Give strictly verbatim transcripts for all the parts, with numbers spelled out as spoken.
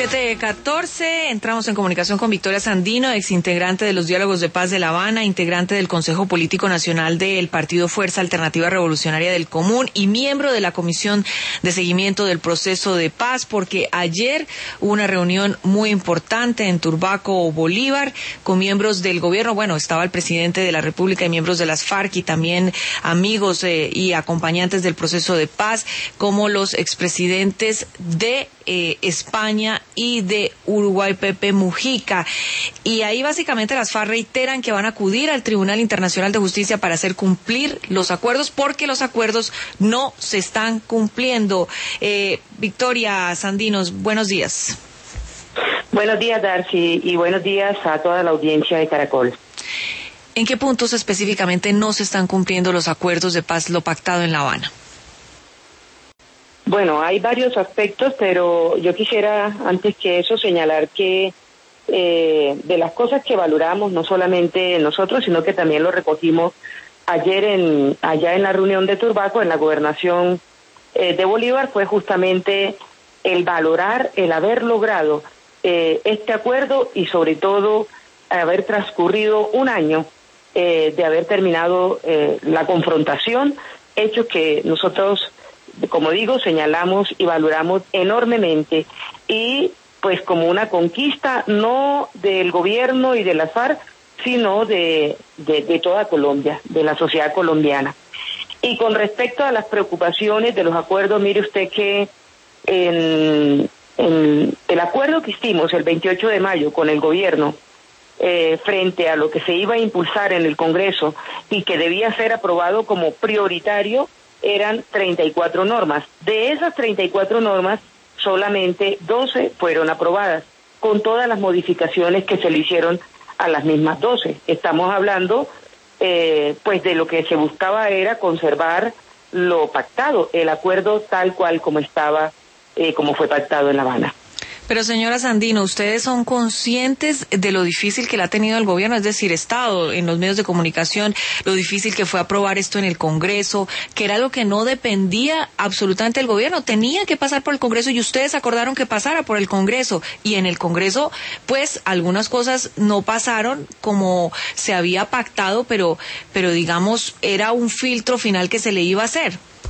siete catorce, entramos en comunicación con Victoria Sandino, exintegrante de los Diálogos de Paz de La Habana, integrante del Consejo Político Nacional del Partido Fuerza Alternativa Revolucionaria del Común y miembro de la Comisión de Seguimiento del Proceso de Paz, porque ayer hubo una reunión muy importante en Turbaco, Bolívar, con miembros del gobierno. Bueno, estaba el presidente de la República y miembros de las FARC y también amigos eh, y acompañantes del proceso de paz, como los expresidentes de eh, España y de Uruguay, Pepe Mujica. Y ahí básicamente las FARC reiteran que van a acudir al Tribunal Internacional de Justicia para hacer cumplir los acuerdos, porque los acuerdos no se están cumpliendo. Eh, Victoria Sandinos, buenos días. Buenos días, Darcy, y buenos días a toda la audiencia de Caracol. ¿En qué puntos específicamente no se están cumpliendo los acuerdos de paz, lo pactado en La Habana? Bueno, hay varios aspectos, pero yo quisiera, antes que eso, señalar que eh, de las cosas que valoramos, no solamente nosotros, sino que también lo recogimos ayer en allá en la reunión de Turbaco, en la gobernación eh, de Bolívar, fue justamente el valorar, el haber logrado eh, este acuerdo y sobre todo haber transcurrido un año eh, de haber terminado eh, la confrontación, hechos que nosotros, como digo, señalamos y valoramos enormemente, y pues como una conquista no del gobierno y de las FARC, sino de, de, de toda Colombia, de la sociedad colombiana. Y con respecto a las preocupaciones de los acuerdos, mire usted que en, en el acuerdo que hicimos el veintiocho de mayo con el gobierno, eh, frente a lo que se iba a impulsar en el Congreso y que debía ser aprobado como prioritario, eran treinta y cuatro normas. De esas treinta y cuatro normas, solamente doce fueron aprobadas, con todas las modificaciones que se le hicieron a las mismas doce. Estamos hablando, eh, pues de lo que se buscaba era conservar lo pactado, el acuerdo tal cual como estaba, eh, como fue pactado en La Habana. Pero señora Sandino, ¿ustedes son conscientes de lo difícil que le ha tenido el gobierno? Es decir, Estado, en los medios de comunicación, lo difícil que fue aprobar esto en el Congreso, que era lo que no dependía absolutamente del gobierno, tenía que pasar por el Congreso y ustedes acordaron que pasara por el Congreso. Y en el Congreso, pues, algunas cosas no pasaron como se había pactado, pero, pero digamos, era un filtro final que se le iba a hacer.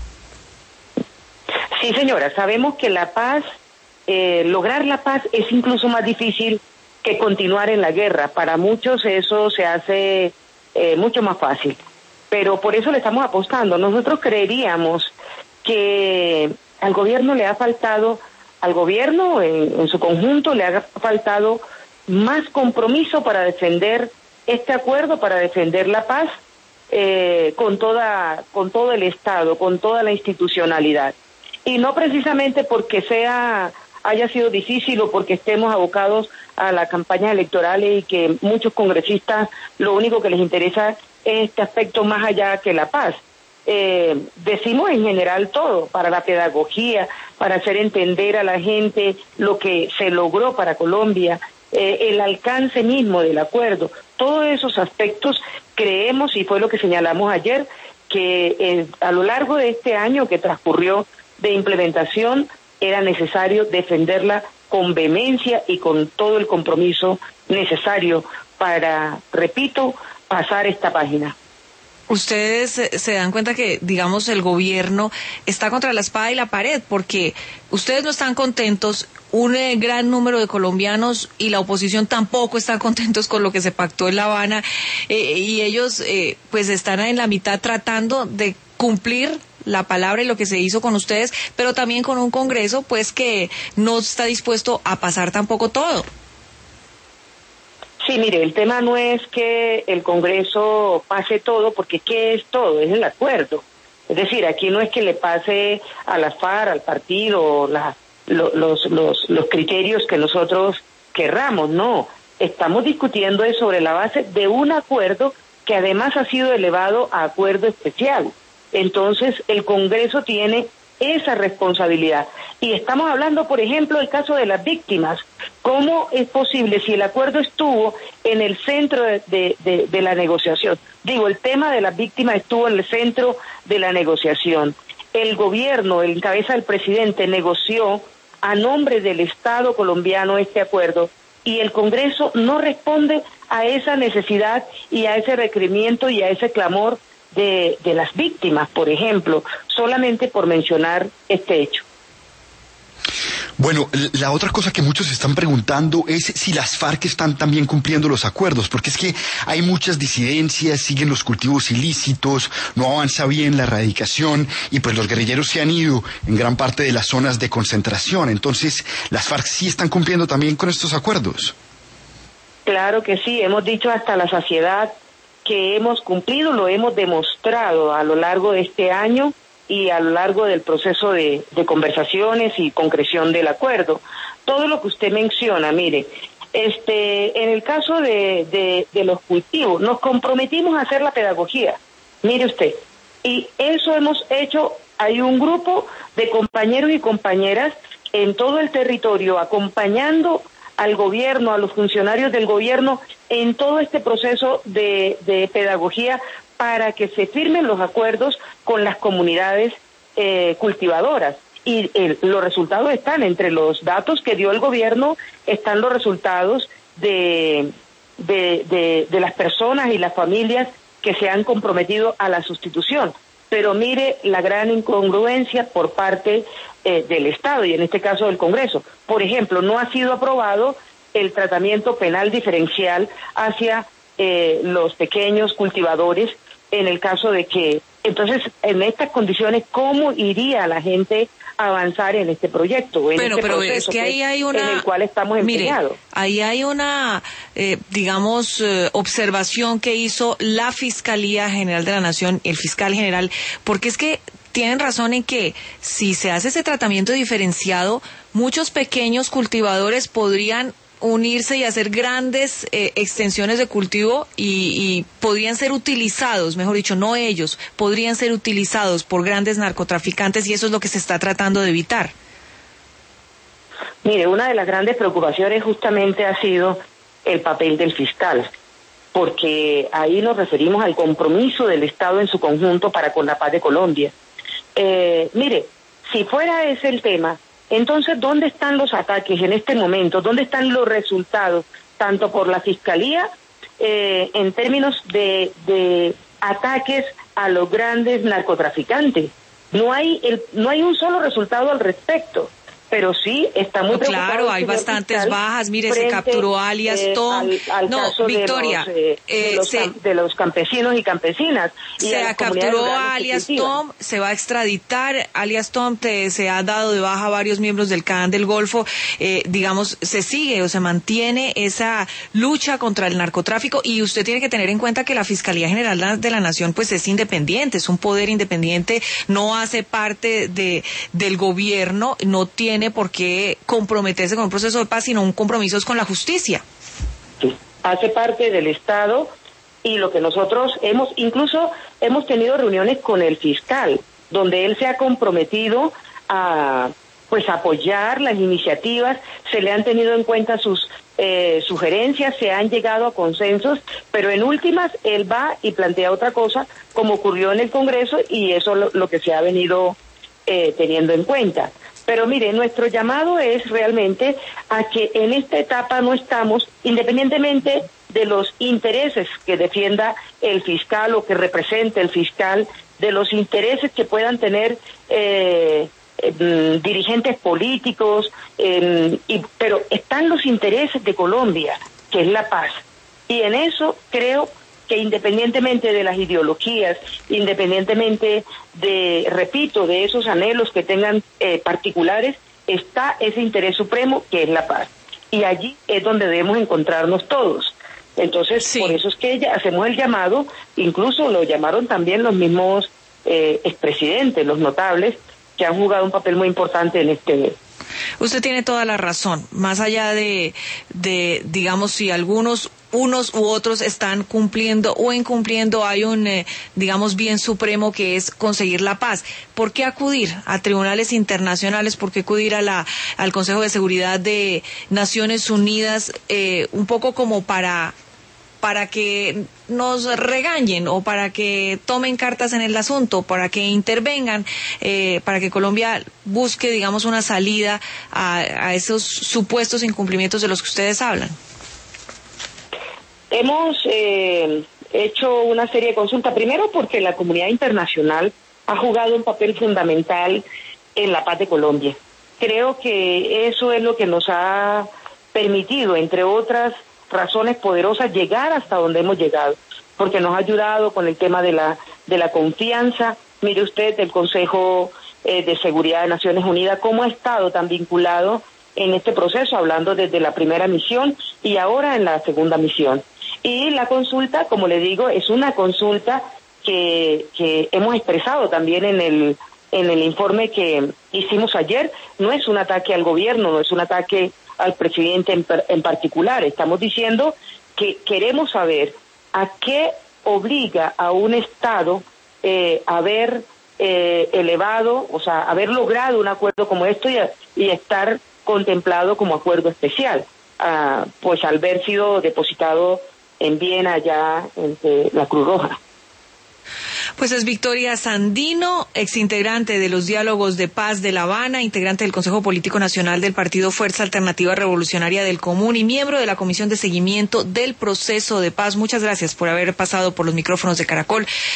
Sí, señora, sabemos que la paz... Eh, lograr la paz es incluso más difícil que continuar en la guerra. Para muchos eso se hace eh, mucho más fácil, pero por eso le estamos apostando. Nosotros creeríamos que al gobierno le ha faltado, al gobierno en, en su conjunto le ha faltado más compromiso para defender este acuerdo, para defender la paz eh, con toda, con todo el Estado, con toda la institucionalidad, y no precisamente porque sea haya sido difícil o porque estemos abocados a las campañas electorales y que muchos congresistas lo único que les interesa es este aspecto más allá que la paz. Eh, decimos en general todo, para la pedagogía, para hacer entender a la gente lo que se logró para Colombia, eh, el alcance mismo del acuerdo, todos esos aspectos creemos, y fue lo que señalamos ayer, que eh, a lo largo de este año que transcurrió de implementación, era necesario defenderla con vehemencia y con todo el compromiso necesario para, repito, pasar esta página. Ustedes se dan cuenta que, digamos, el gobierno está contra la espada y la pared, porque ustedes no están contentos, un eh, gran número de colombianos y la oposición tampoco están contentos con lo que se pactó en La Habana, eh, y ellos eh, pues están en la mitad tratando de cumplir la palabra y lo que se hizo con ustedes, pero también con un Congreso pues que no está dispuesto a pasar tampoco todo. Sí, mire, el tema no es que el Congreso pase todo, porque ¿qué es todo? Es el acuerdo. Es decir, aquí no es que le pase a las FARC, al partido, la, lo, los, los, los criterios que nosotros querramos, no. Estamos discutiendo es sobre la base de un acuerdo que además ha sido elevado a acuerdo especial. Entonces, el Congreso tiene esa responsabilidad. Y estamos hablando, por ejemplo, del caso de las víctimas. ¿Cómo es posible si el acuerdo estuvo en el centro de, de, de, de la negociación? Digo, el tema de las víctimas estuvo en el centro de la negociación. El gobierno, en cabeza del presidente, negoció a nombre del Estado colombiano este acuerdo y el Congreso no responde a esa necesidad y a ese requerimiento y a ese clamor de, de las víctimas, por ejemplo, solamente por mencionar este hecho. Bueno, la otra cosa que muchos están preguntando es si las FARC están también cumpliendo los acuerdos, porque es que hay muchas disidencias, siguen los cultivos ilícitos, no avanza bien la erradicación y pues los guerrilleros se han ido en gran parte de las zonas de concentración. Entonces, ¿las FARC sí están cumpliendo también con estos acuerdos? Claro que sí, hemos dicho hasta la saciedad que hemos cumplido, lo hemos demostrado a lo largo de este año y a lo largo del proceso de, de conversaciones y concreción del acuerdo. Todo lo que usted menciona, mire, este, en el caso de, de, de los cultivos, nos comprometimos a hacer la pedagogía, mire usted, y eso hemos hecho. Hay un grupo de compañeros y compañeras en todo el territorio acompañando al gobierno, a los funcionarios del gobierno en todo este proceso de, de pedagogía para que se firmen los acuerdos con las comunidades eh, cultivadoras. Y eh, los resultados están, entre los datos que dio el gobierno, están los resultados de, de, de, de las personas y las familias que se han comprometido a la sustitución. Pero mire la gran incongruencia por parte eh, del Estado y en este caso del Congreso. Por ejemplo, no ha sido aprobado el tratamiento penal diferencial hacia eh, los pequeños cultivadores en el caso de que, entonces, en estas condiciones, ¿cómo iría la gente a avanzar en este proyecto? En pero, este pero proceso, es que ahí hay una... en el cual estamos empeñados. Mire, ahí hay una, eh, digamos, eh, observación que hizo la Fiscalía General de la Nación, el fiscal general, porque es que tienen razón en que si se hace ese tratamiento diferenciado, muchos pequeños cultivadores podrían unirse y hacer grandes eh, extensiones de cultivo y, y podrían ser utilizados, mejor dicho, no ellos, podrían ser utilizados por grandes narcotraficantes y eso es lo que se está tratando de evitar. Mire, una de las grandes preocupaciones justamente ha sido el papel del fiscal, porque ahí nos referimos al compromiso del Estado en su conjunto para con la paz de Colombia. Eh, mire, si fuera ese el tema, entonces, ¿dónde están los ataques en este momento? ¿Dónde están los resultados, tanto por la Fiscalía, eh, en términos de, de ataques a los grandes narcotraficantes? No hay el, no hay un solo resultado al respecto. Pero sí, está muy preocupado. Claro, hay bastantes bajas. Mire, se capturó alias eh, Tom. Al, al no, caso Victoria. De los, eh, eh, de, los, se, de los campesinos y campesinas. Y se capturó a alias Tom, se va a extraditar. Alias Tom te, se ha dado de baja a varios miembros del Clan del Golfo. Eh, digamos, se sigue o se mantiene esa lucha contra el narcotráfico. Y usted tiene que tener en cuenta que la Fiscalía General de la Nación pues es independiente, es un poder independiente, no hace parte de del gobierno, no tiene por qué comprometerse con un proceso de paz, sino un compromiso es con la justicia. Sí, hace parte del Estado y lo que nosotros hemos, incluso hemos tenido reuniones con el fiscal, donde él se ha comprometido a pues apoyar las iniciativas, se le han tenido en cuenta sus eh, sugerencias, se han llegado a consensos, pero en últimas él va y plantea otra cosa, como ocurrió en el Congreso, y eso es lo, lo que se ha venido eh, teniendo en cuenta. Pero mire, nuestro llamado es realmente a que en esta etapa no estamos, independientemente de los intereses que defienda el fiscal o que represente el fiscal, de los intereses que puedan tener eh, eh, dirigentes políticos, eh, y, pero están los intereses de Colombia, que es la paz. Y en eso creo que independientemente de las ideologías, independientemente de, repito, de esos anhelos que tengan eh, particulares, está ese interés supremo que es la paz. Y allí es donde debemos encontrarnos todos. Entonces, sí. Por eso es que ya hacemos el llamado, incluso lo llamaron también los mismos eh, expresidentes, los notables, que han jugado un papel muy importante en este. Usted tiene toda la razón. Más allá de, de digamos, si algunos unos u otros están cumpliendo o incumpliendo, hay un, eh, digamos, bien supremo que es conseguir la paz. ¿Por qué acudir a tribunales internacionales? ¿Por qué acudir a la, al Consejo de Seguridad de Naciones Unidas? Eh, un poco como para para que nos regañen o para que tomen cartas en el asunto, para que intervengan, eh, para que Colombia busque, digamos, una salida a, a esos supuestos incumplimientos de los que ustedes hablan? Hemos eh, hecho una serie de consultas, primero porque la comunidad internacional ha jugado un papel fundamental en la paz de Colombia. Creo que eso es lo que nos ha permitido, entre otras razones poderosas, llegar hasta donde hemos llegado, porque nos ha ayudado con el tema de la de la confianza. Mire usted, el Consejo eh, de Seguridad de Naciones Unidas, cómo ha estado tan vinculado en este proceso, hablando desde la primera misión y ahora en la segunda misión. Y la consulta, como le digo, es una consulta que, que hemos expresado también en el en el informe que hicimos ayer. No es un ataque al gobierno, no es un ataque al presidente en, en particular. Estamos diciendo que queremos saber a qué obliga a un Estado eh, haber eh, elevado, o sea, haber logrado un acuerdo como esto y, y estar contemplado como acuerdo especial, uh, pues al haber sido depositado en Viena, allá entre la Cruz Roja. Pues es Victoria Sandino, exintegrante de los Diálogos de Paz de La Habana, integrante del Consejo Político Nacional del Partido Fuerza Alternativa Revolucionaria del Común y miembro de la Comisión de Seguimiento del Proceso de Paz. Muchas gracias por haber pasado por los micrófonos de Caracol